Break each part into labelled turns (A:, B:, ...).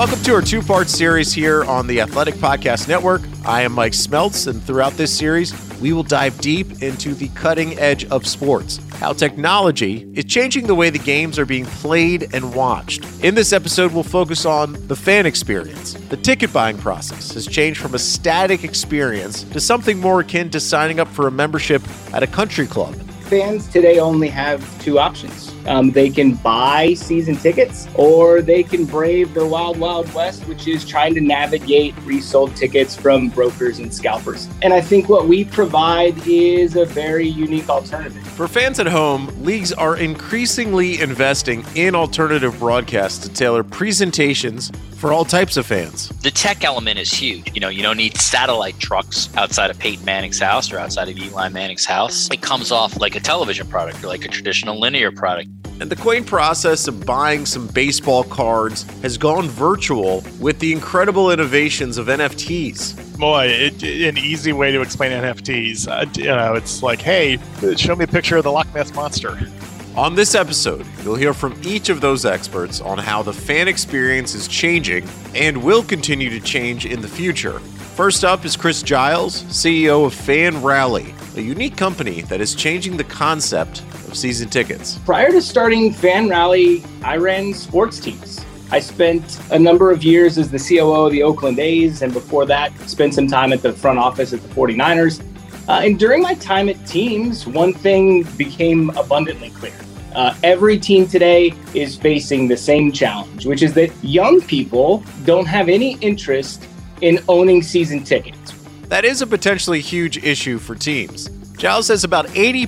A: Welcome to our two-part series here on the Athletic Podcast Network. I am Mike Smeltz, and throughout this series, we will dive deep into the cutting edge of sports, how technology is changing the way the games are being played and watched. In this episode, we'll focus on the fan experience. The ticket buying process has changed from a static experience to something more akin to signing up for a membership at a country club.
B: Fans today only have two options. They can buy season tickets, or they can brave the wild, wild west, which is trying to navigate resold tickets from brokers and scalpers. And I think what we provide is a very unique alternative.
A: For fans at home, leagues are increasingly investing in alternative broadcasts to tailor presentations for all types of fans.
C: The tech element is huge. You don't need satellite trucks outside of Peyton Manning's house or outside of Eli Manning's house. It comes off like a television product or like a traditional linear product.
A: And the quaint process of buying some baseball cards has gone virtual with the incredible innovations of NFTs.
D: Boy, an easy way to explain NFTs. It's like, hey, show me a picture of the Loch Ness Monster.
A: On this episode, you'll hear from each of those experts on how the fan experience is changing and will continue to change in the future. First up is Chris Giles, CEO of Fan Rally, a unique company that is changing the concept of season tickets.
B: Prior to starting Fan Rally, I ran sports teams. I spent a number of years as the COO of the Oakland A's, and before that, spent some time at the front office at the 49ers. And during my time at teams, one thing became abundantly clear. Every team today is facing the same challenge, which is that young people don't have any interest in owning season tickets.
A: That is a potentially huge issue for teams. Giles says about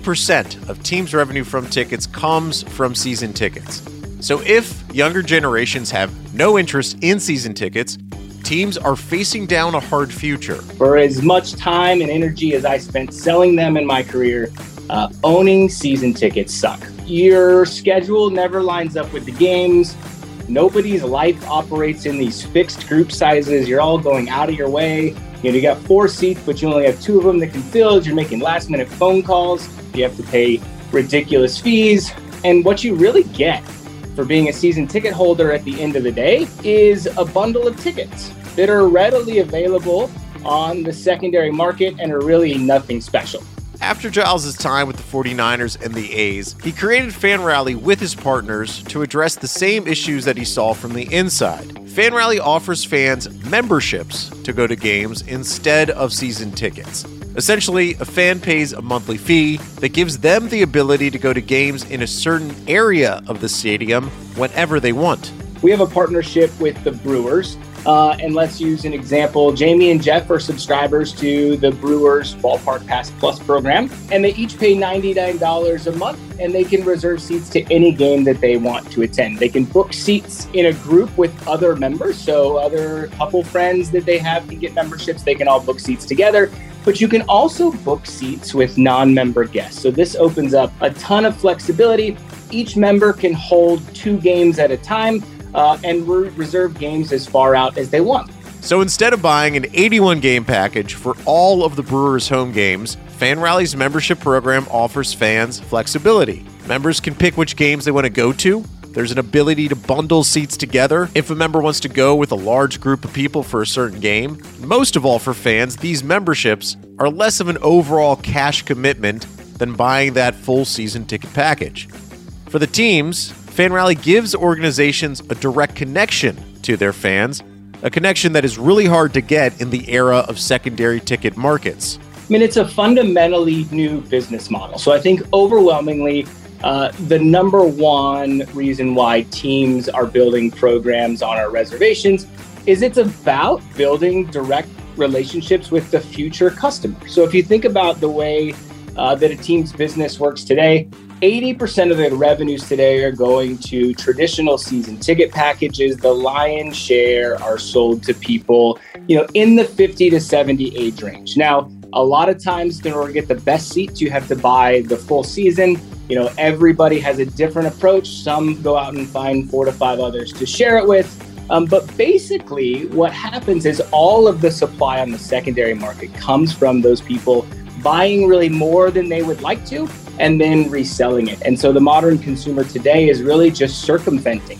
A: 80% of teams' revenue from tickets comes from season tickets. So if younger generations have no interest in season tickets, teams are facing down a hard future.
B: For as much time and energy as I spent selling them in my career, owning season tickets suck. Your schedule never lines up with the games. Nobody's life operates in these fixed group sizes. You're all going out of your way. You got 4 seats, but you only have 2 of them that can fill. You're making last minute phone calls. You have to pay ridiculous fees. And what you really get for being a season ticket holder at the end of the day is a bundle of tickets that are readily available on the secondary market and are really nothing special.
A: After Giles' time with the 49ers and the A's, he created Fan Rally with his partners to address the same issues that he saw from the inside. Fan Rally offers fans memberships to go to games instead of season tickets. Essentially, a fan pays a monthly fee that gives them the ability to go to games in a certain area of the stadium whenever they want.
B: We have a partnership with the Brewers. And let's use an example. Jamie and Jeff are subscribers to the Brewers Ballpark Pass Plus program, and they each pay $99 a month, and they can reserve seats to any game that they want to attend. They can book seats in a group with other members, so other couple friends that they have can get memberships. They can all book seats together, but you can also book seats with non-member guests. So this opens up a ton of flexibility. Each member can hold 2 games at a time, and reserve games as far out as they want.
A: So instead of buying an 81-game package for all of the Brewers' home games, Fan Rally's membership program offers fans flexibility. Members can pick which games they want to go to. There's an ability to bundle seats together if a member wants to go with a large group of people for a certain game. Most of all for fans, these memberships are less of an overall cash commitment than buying that full season ticket package. For the teams, Fan Rally gives organizations a direct connection to their fans, a connection that is really hard to get in the era of secondary ticket markets.
B: I mean, it's a fundamentally new business model. So I think overwhelmingly, the number one reason why teams are building programs on our reservations is it's about building direct relationships with the future customer. So if you think about the way that a team's business works today, 80% of the revenues today are going to traditional season ticket packages. The lion's share are sold to people, in the 50 to 70 age range. Now, a lot of times in order to get the best seats, you have to buy the full season. Everybody has a different approach. Some go out and find 4 to 5 others to share it with. But basically what happens is all of the supply on the secondary market comes from those people buying really more than they would like to and then reselling it. And so the modern consumer today is really just circumventing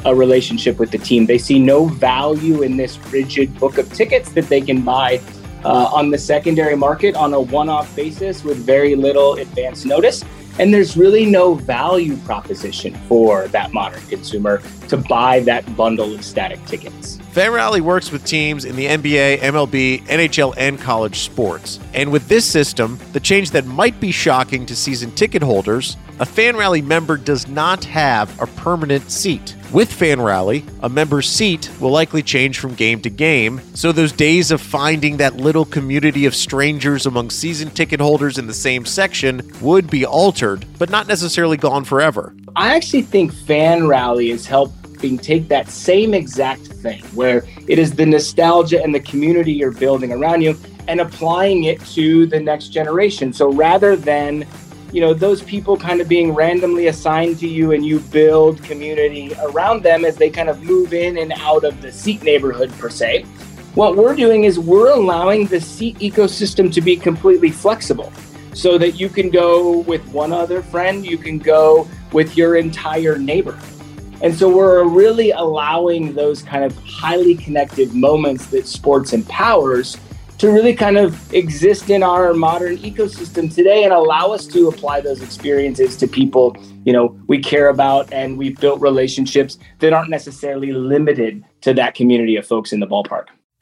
B: a relationship with the team. They see no value in this rigid book of tickets that they can buy on the secondary market on a one-off basis with very little advance notice. And there's really no value proposition for that modern consumer to buy that bundle of static tickets.
A: FanRally works with teams in the NBA, MLB, NHL, and college sports. And with this system, the change that might be shocking to season ticket holders, a FanRally member does not have a permanent seat. With FanRally, a member's seat will likely change from game to game, so those days of finding that little community of strangers among season ticket holders in the same section would be altered, but not necessarily gone forever.
B: I actually think FanRally is helping take that same exact thing, where it is the nostalgia and the community you're building around you, and applying it to the next generation. So rather than those people kind of being randomly assigned to you and you build community around them as they kind of move in and out of the seat neighborhood per se, what we're doing is we're allowing the seat ecosystem to be completely flexible so that you can go with one other friend, you can go with your entire neighborhood. And so we're really allowing those kind of highly connected moments that sports empowers to really kind of exist in our modern ecosystem today and allow us to apply those experiences to people, we care about, and we've built relationships that aren't necessarily limited to that community of folks in the ballpark.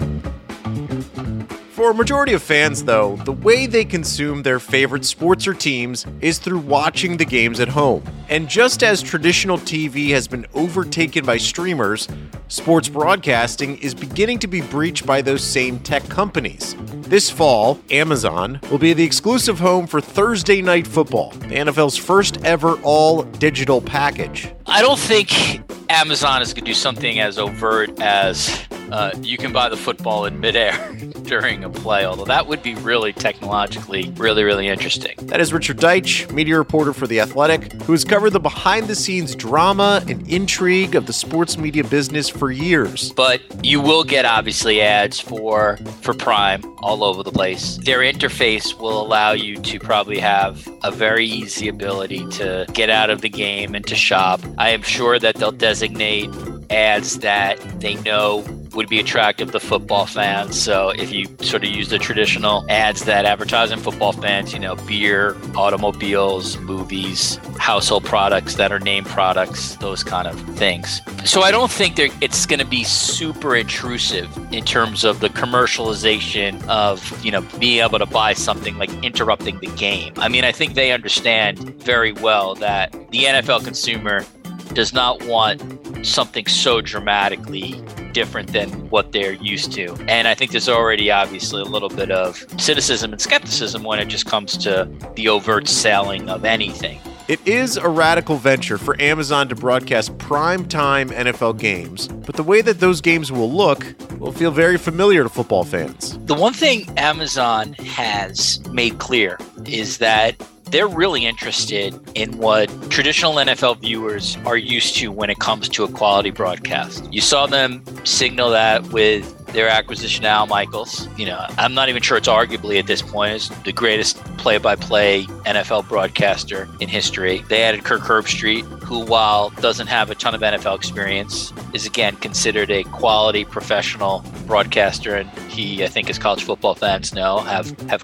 A: For a majority of fans, though, the way they consume their favorite sports or teams is through watching the games at home. And just as traditional TV has been overtaken by streamers, sports broadcasting is beginning to be breached by those same tech companies. This fall, Amazon will be the exclusive home for Thursday Night Football, the NFL's first ever all-digital package.
C: I don't think Amazon is going to do something as overt as you can buy the football in midair during a play, although that would be really technologically really interesting.
A: That is Richard Deitsch, media reporter for The Athletic, who has covered the behind-the-scenes drama and intrigue of the sports media business for years.
C: But you will get, obviously, ads for Prime all over the place. Their interface will allow you to probably have a very easy ability to get out of the game and to shop. I am sure that they'll designate ads that they know would be attractive to football fans. So if you sort of use the traditional ads that advertise in football fans, beer, automobiles, movies, household products that are name products, those kind of things. So I don't think it's going to be super intrusive in terms of the commercialization of, being able to buy something like interrupting the game. I mean, I think they understand very well that the NFL consumer does not want something so dramatically different than what they're used to. And I think there's already obviously a little bit of cynicism and skepticism when it just comes to the overt selling of anything.
A: It is a radical venture for Amazon to broadcast primetime NFL games, but the way that those games will look will feel very familiar to football fans.
C: The one thing Amazon has made clear is that they're really interested in what traditional NFL viewers are used to when it comes to a quality broadcast. You saw them signal that with their acquisition of Al Michaels. I'm not even sure it's arguably at this point is the greatest play-by-play NFL broadcaster in history. They added Kirk Herbstreit, who, while doesn't have a ton of NFL experience, is again considered a quality professional broadcaster, and he, I think, as college football fans know, has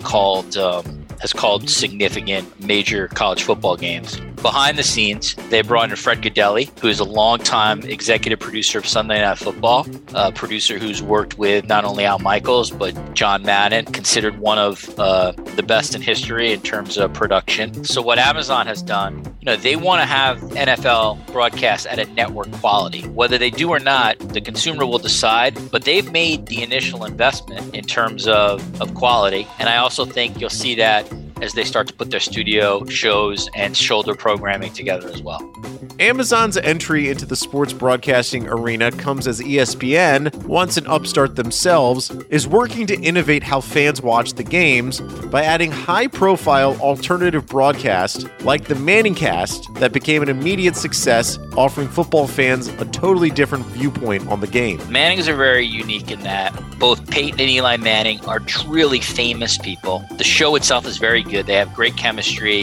C: called significant major college football games. Behind the scenes, they brought in Fred Gaudelli, who is a longtime executive producer of Sunday Night Football, a producer who's worked with not only Al Michaels, but John Madden, considered one of the best in history in terms of production. So what Amazon has done, they want to have NFL broadcasts at a network quality. Whether they do or not, the consumer will decide, but they've made the initial investment in terms of quality. And I also think you'll see that as they start to put their studio shows and shoulder programming together as well.
A: Amazon's entry into the sports broadcasting arena comes as ESPN, once an upstart themselves, is working to innovate how fans watch the games by adding high-profile alternative broadcasts like the Manningcast that became an immediate success, offering football fans a totally different viewpoint on the game.
C: Mannings are very unique in that both Peyton and Eli Manning are truly famous people. The show itself is very good. They have great chemistry.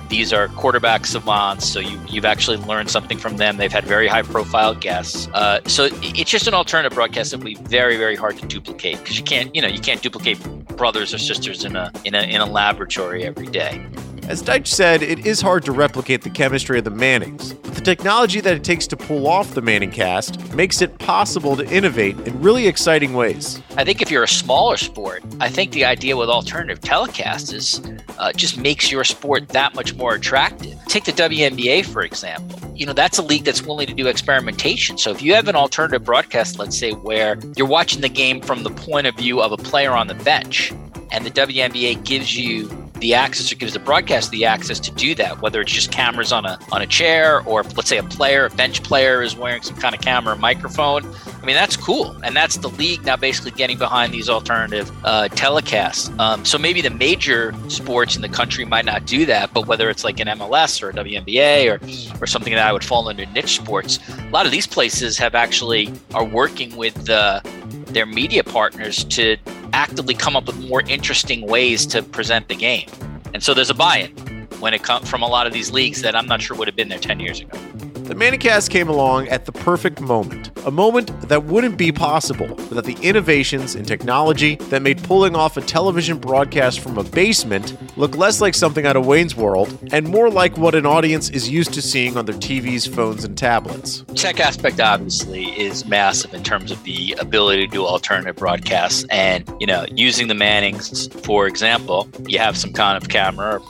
C: These are quarterback savants, so you've actually learned something from them. They've had very high-profile guests. So it's just an alternative broadcast that will be very, very hard to duplicate, because you can't duplicate brothers or sisters in a laboratory every day.
A: As Deitch said, it is hard to replicate the chemistry of the Mannings, but the technology that it takes to pull off the Manningcast makes it possible to innovate in really exciting ways.
C: I think if you're a smaller sport, I think the idea with alternative telecasts is just makes your sport that much more attractive. Take the WNBA, for example. That's a league that's willing to do experimentation. So if you have an alternative broadcast, let's say, where you're watching the game from the point of view of a player on the bench, and the WNBA gives you the access, or gives the broadcast the access to do that, whether it's just cameras on a chair, or let's say a bench player is wearing some kind of camera or microphone. I mean, that's cool. And that's the league now basically getting behind these alternative telecasts. So maybe the major sports in the country might not do that, but whether it's like an MLS or a WNBA or something that I would fall into niche sports, a lot of these places are working with their media partners to actively come up with more interesting ways to present the game. And so there's a buy-in when it comes from a lot of these leagues that I'm not sure would have been there 10 years ago.
A: The Manningcast came along at the perfect moment, a moment that wouldn't be possible without the innovations in technology that made pulling off a television broadcast from a basement look less like something out of Wayne's World and more like what an audience is used to seeing on their TVs, phones, and tablets.
C: Tech aspect obviously is massive in terms of the ability to do alternative broadcasts, and using the Mannings, for example, you have some kind of camera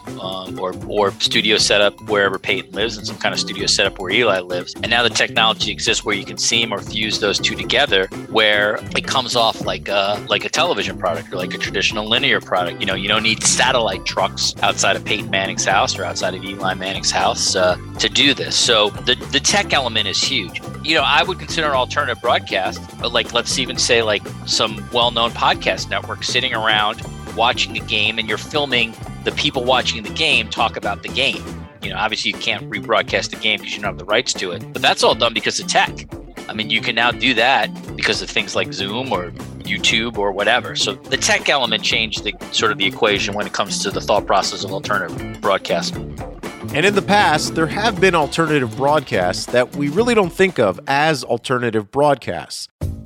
C: or studio setup wherever Peyton lives, and some kind of studio setup where Eli lives. And now the technology exists where you can seam or fuse those two together, where it comes off like a television product or like a traditional linear product. You don't need satellite trucks outside of Peyton Manning's house or outside of Eli Manning's house to do this. So the tech element is huge. I would consider an alternative broadcast, but let's even say some well-known podcast networks sitting around watching the game, and you're filming the people watching the game talk about the game. Obviously you can't rebroadcast the game because you don't have the rights to it, but that's all done because of tech. I mean, you can now do that because of things like Zoom or YouTube or whatever. So the tech element changed the equation when it comes to the thought process of alternative broadcasting.
A: And in the past, there have been alternative broadcasts that we really don't think of as alternative broadcasts.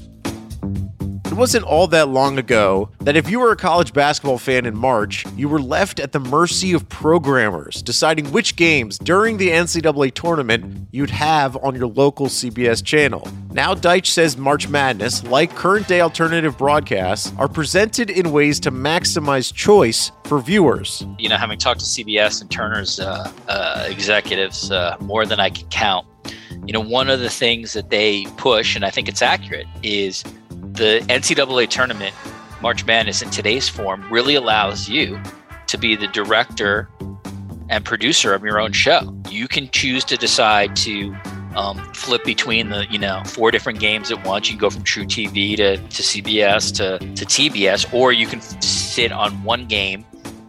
A: It wasn't all that long ago that if you were a college basketball fan in March, you were left at the mercy of programmers deciding which games during the NCAA tournament you'd have on your local CBS channel. Now Deitch says March Madness, like current-day alternative broadcasts, are presented in ways to maximize choice for viewers.
C: Having talked to CBS and Turner's executives more than I can count, one of the things that they push, and I think it's accurate, is the NCAA tournament, March Madness in today's form, really allows you to be the director and producer of your own show. You can choose to decide to flip between the 4 different games at once. You can go from True TV to CBS to TBS, or you can sit on one game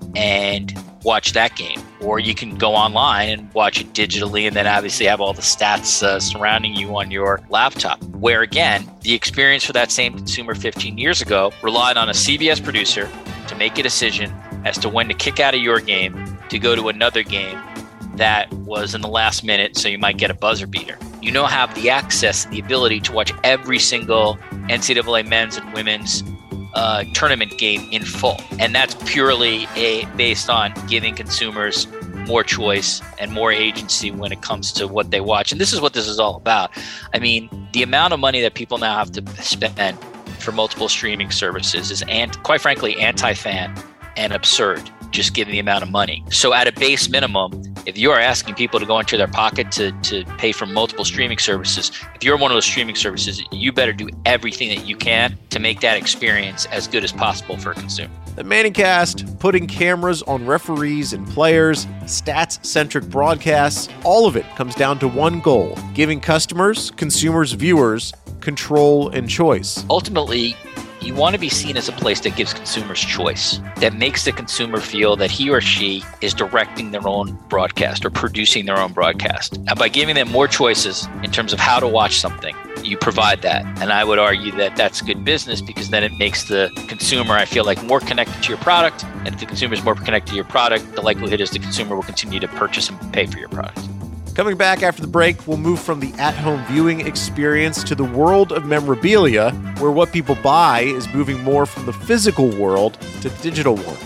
C: and watch that game, or you can go online and watch it digitally, and then obviously have all the stats surrounding you on your laptop. Where again, the experience for that same consumer 15 years ago relied on a CBS producer to make a decision as to when to kick out of your game to go to another game that was in the last minute, so you might get a buzzer beater. You now have the access and the ability to watch every single NCAA men's and women's tournament game in full. And that's purely based on giving consumers more choice and more agency when it comes to what they watch. And this is what this is all about. I mean, the amount of money that people now have to spend for multiple streaming services is, quite frankly, anti-fan and absurd, just given the amount of money. So at a base minimum, if you are asking people to go into their pocket to pay for multiple streaming services, if you're one of those streaming services, you better do everything that you can to make that experience as good as possible for a consumer.
A: The Manningcast, putting cameras on referees and players, stats-centric broadcasts, all of it comes down to one goal: giving customers, consumers, viewers control and choice.
C: Ultimately, you want to be seen as a place that gives consumers choice, that makes the consumer feel that he or she is directing their own broadcast or producing their own broadcast. And by giving them more choices in terms of how to watch something, you provide that. And I would argue that that's good business because then it makes the consumer, I feel like, more connected to your product. And if the consumer is more connected to your product, the likelihood is the consumer will continue to purchase and pay for your product.
A: Coming back after the break, we'll move from the at-home viewing experience to the world of memorabilia, where what people buy is moving more from the physical world to the digital one.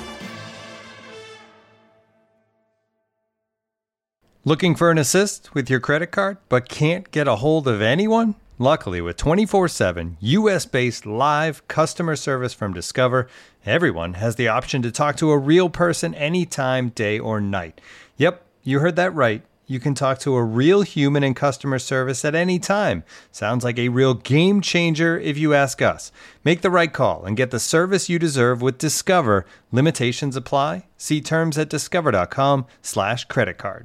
E: Looking for an assist with your credit card, but can't get a hold of anyone? Luckily, with 24/7 U.S.-based live customer service from Discover, everyone has the option to talk to a real person anytime, day or night. Yep, you heard that right. You can talk to a real human in customer service at any time. Sounds like a real game changer if you ask us. Make the right call and get the service you deserve with Discover. Limitations apply. See terms at discover.com/creditcard.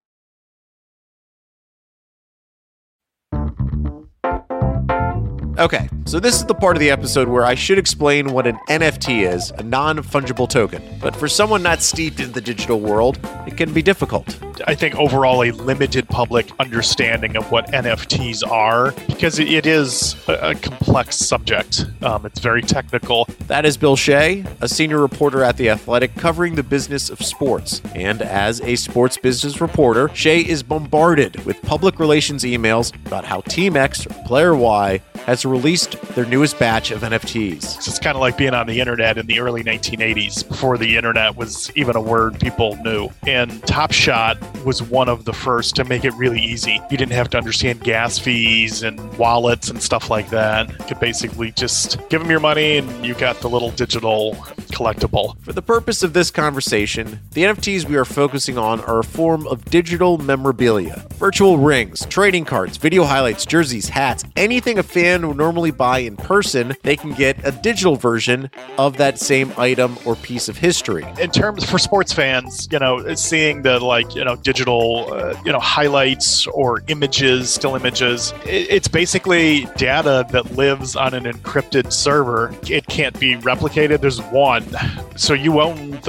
A: Okay, so this is the part of the episode where I should explain what an NFT is, a non-fungible token. But for someone not steeped in the digital world, it can be difficult.
D: I think overall a limited public understanding of what NFTs are, because it is a complex subject. It's very technical.
A: That is Bill Shea, a senior reporter at The Athletic covering the business of sports. And as a sports business reporter, Shea is bombarded with public relations emails about how Team X or Player Y has released their newest batch of NFTs.
D: So it's kind of like being on the internet in the early 1980s, before the internet was even a word people knew. And Top Shot was one of the first to make it really easy. You didn't have to understand gas fees and wallets and stuff like that. You could basically just give them your money and you got the little digital collectible.
A: For the purpose of this conversation, the NFTs we are focusing on are a form of digital memorabilia. Virtual rings, trading cards, video highlights, jerseys, hats, anything a fan would normally buy in person, they can get a digital version of that same item or piece of history.
D: In terms for sports fans, seeing the digital, highlights or images, still images, it's basically data that lives on an encrypted server. It can't be replicated. There's one. So you own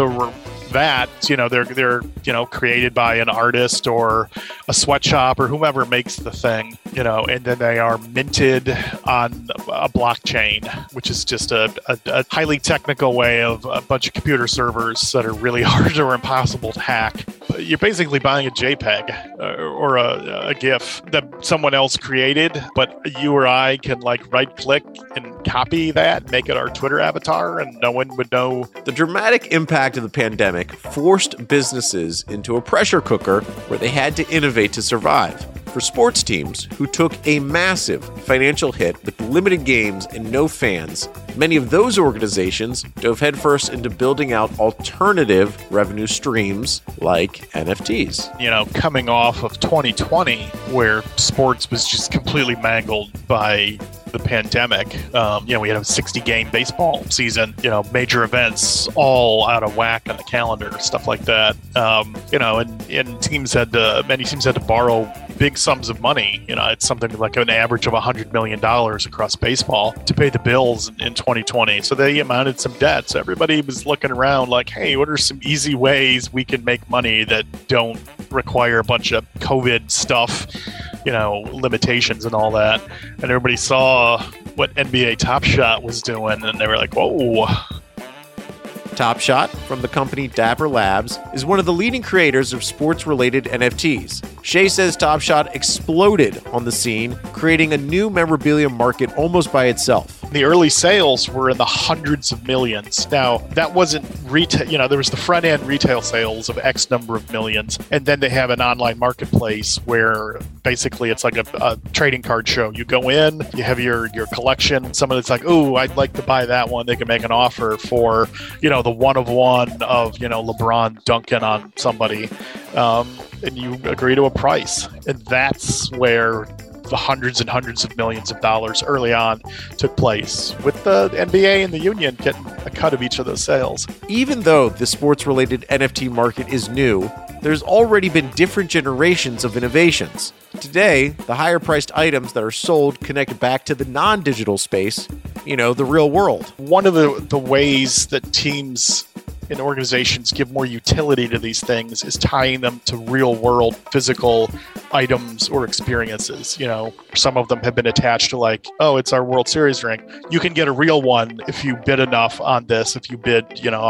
D: that, they're created by an artist or a sweatshop or whomever makes the thing, and then they are minted on a blockchain, which is just a highly technical way of a bunch of computer servers that are really hard or impossible to hack. You're basically buying a JPEG or a GIF that someone else created, but you or I can right click and copy that, make it our Twitter avatar, and no one would know.
A: The dramatic impact of the pandemic forced businesses into a pressure cooker where they had to innovate to survive. For sports teams who took a massive financial hit with limited games and no fans, many of those organizations dove headfirst into building out alternative revenue streams like NFTs.
D: Coming off of 2020, where sports was just completely mangled by the pandemic. We had a 60-game baseball season, major events all out of whack on the calendar, stuff like that. And many teams had to borrow big sums of money. It's something like an average of $100 million across baseball to pay the bills in 2020. So they amounted some debt. So everybody was looking around like, hey, what are some easy ways we can make money that don't require a bunch of COVID stuff, limitations and all that. And everybody saw what NBA Top Shot was doing, and they were like, whoa.
A: Top Shot, from the company Dapper Labs, is one of the leading creators of sports-related NFTs. Shea says Top Shot exploded on the scene, creating a new memorabilia market almost by itself.
D: The early sales were in the hundreds of millions. Now, that wasn't retail, there was the front-end retail sales of X number of millions, and then they have an online marketplace where basically it's like a trading card show. You go in, you have your collection, someone that's like, oh, I'd like to buy that one. They can make an offer for, the one-of-one of, LeBron dunking on somebody, and you agree to a price. And that's where the hundreds and hundreds of millions of dollars early on took place, with the NBA and the union getting a cut of each of those sales.
A: Even though the sports-related NFT market is new, there's already been different generations of innovations. Today, the higher-priced items that are sold connect back to the non-digital space, the real world.
D: One of the ways that teams and organizations give more utility to these things is tying them to real world physical items or experiences. Some of them have been attached to like, oh, it's our World Series ring. You can get a real one if you bid enough on this. If you bid,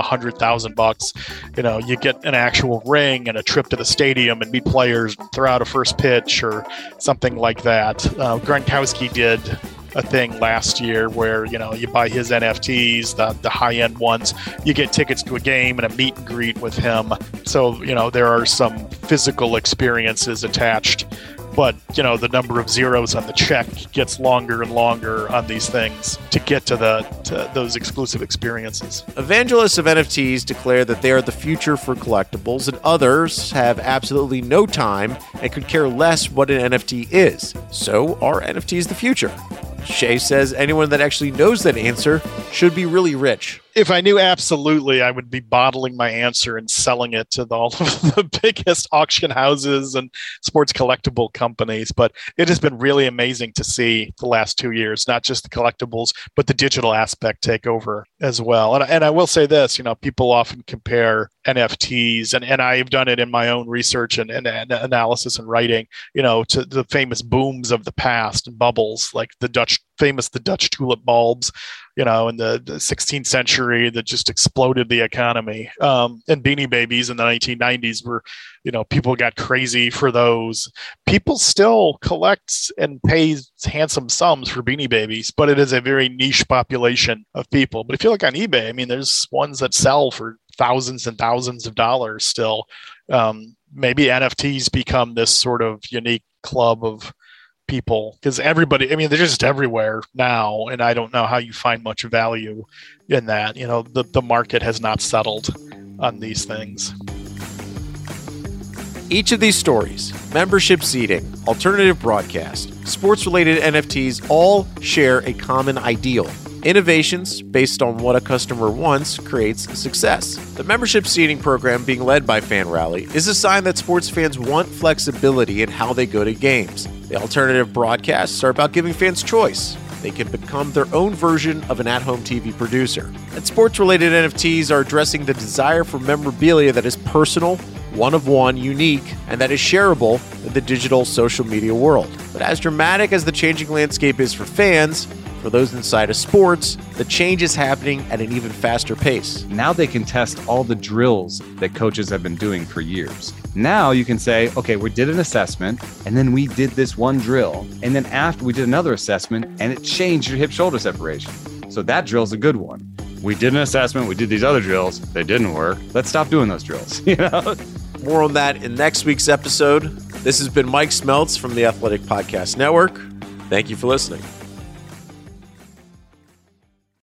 D: $100,000, you get an actual ring and a trip to the stadium and meet players, throw out a first pitch or something like that. Gronkowski did a thing last year where, you buy his NFTs, the high-end ones, you get tickets to a game and a meet and greet with him. So, there are some physical experiences attached, but, the number of zeros on the check gets longer and longer on these things to get to those exclusive experiences.
A: Evangelists of NFTs declare that they are the future for collectibles, and others have absolutely no time and could care less what an NFT is. So, are NFTs the future? Shay says anyone that actually knows that answer should be really rich.
D: If I knew absolutely, I would be bottling my answer and selling it to all of the biggest auction houses and sports collectible companies. But it has been really amazing to see the last 2 years, not just the collectibles, but the digital aspect take over as well. And I will say this, people often compare NFTs, and I've done it in my own research and analysis and writing, to the famous booms of the past and bubbles, like the Dutch tulip bulbs, in the 16th century that just exploded the economy. And Beanie Babies in the 1990s were, people got crazy for those. People still collect and pay handsome sums for Beanie Babies, but it is a very niche population of people. But if you look on eBay, there's ones that sell for thousands and thousands of dollars still. Maybe NFTs become this sort of unique club of people, because everybody, they're just everywhere now, and I don't know how you find much value in that. The market has not settled on these things.
A: Each of these stories, membership seating, alternative broadcast, sports-related NFTs, all share a common ideal. Innovations based on what a customer wants creates success. The membership seating program being led by FanRally is a sign that sports fans want flexibility in how they go to games. The alternative broadcasts are about giving fans choice. They can become their own version of an at-home TV producer. And sports-related NFTs are addressing the desire for memorabilia that is personal, one-of-one, unique, and that is shareable in the digital social media world. But as dramatic as the changing landscape is for fans, for those inside of sports, the change is happening at an even faster pace.
F: Now they can test all the drills that coaches have been doing for years. Now you can say, okay, we did an assessment, and then we did this one drill, and then after we did another assessment, and it changed your hip-shoulder separation. So that drill's a good one. We did an assessment, we did these other drills, they didn't work. Let's stop doing those drills,
A: More on that in next week's episode. This has been Mike Smeltz from the Athletic Podcast Network. Thank you for listening.